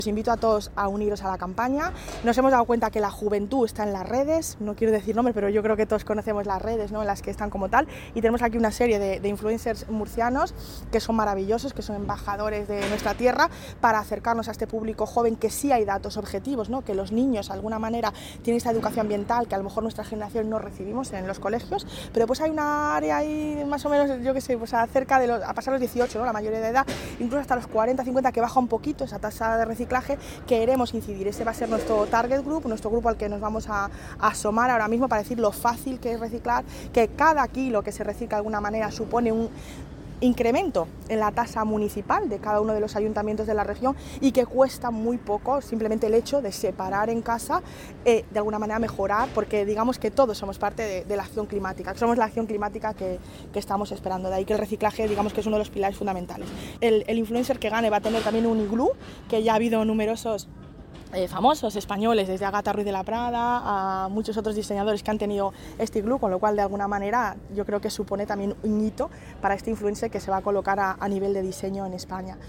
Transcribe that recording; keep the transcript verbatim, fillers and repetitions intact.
Os invito a todos a uniros a la campaña. Nos hemos dado cuenta que la juventud está en las redes, no quiero decir nombres, pero yo creo que todos conocemos las redes, ¿no?, en las que están como tal, y tenemos aquí una serie de, de influencers murcianos que son maravillosos, que son embajadores de nuestra tierra, para acercarnos a este público joven, que sí hay datos objetivos, ¿no?, que los niños de alguna manera tienen esta educación ambiental que a lo mejor nuestra generación no recibimos en los colegios, pero pues hay una área ahí más o menos, yo qué sé, pues a cerca de los, a pasar los dieciocho, ¿no?, la mayoría de edad, incluso hasta los cuarenta, cincuenta, que baja un poquito esa tasa de reciclaje, queremos incidir. Ese va a ser nuestro target group, nuestro grupo al que nos vamos a, a asomar ahora mismo para decir lo fácil que es reciclar, que cada kilo que se recicla de alguna manera supone un incremento en la tasa municipal de cada uno de los ayuntamientos de la región y que cuesta muy poco simplemente el hecho de separar en casa, eh, de alguna manera mejorar, porque digamos que todos somos parte de, de la acción climática, somos la acción climática que, que estamos esperando, de ahí que el reciclaje digamos que es uno de los pilares fundamentales. El, el influencer que gane va a tener también un iglú, que ya ha habido numerosos Eh, famosos españoles, desde Agatha Ruiz de la Prada a muchos otros diseñadores que han tenido este iglú, con lo cual de alguna manera yo creo que supone también un hito para este influencer que se va a colocar a, a nivel de diseño en España.